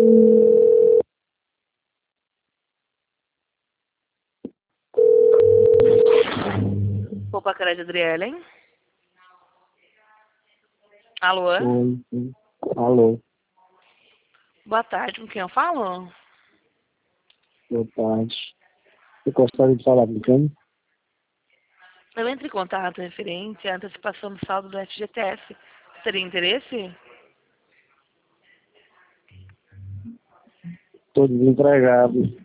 Poupa Crédito Adriele, hein? Alô? Oi, sim. Alô, Boa tarde, com quem eu falo? boa tarde. Eu gostaria de falar com quem? Eu entro em contato referente à antecipação do saldo do FGTS. Teria interesse? Estou desempregado.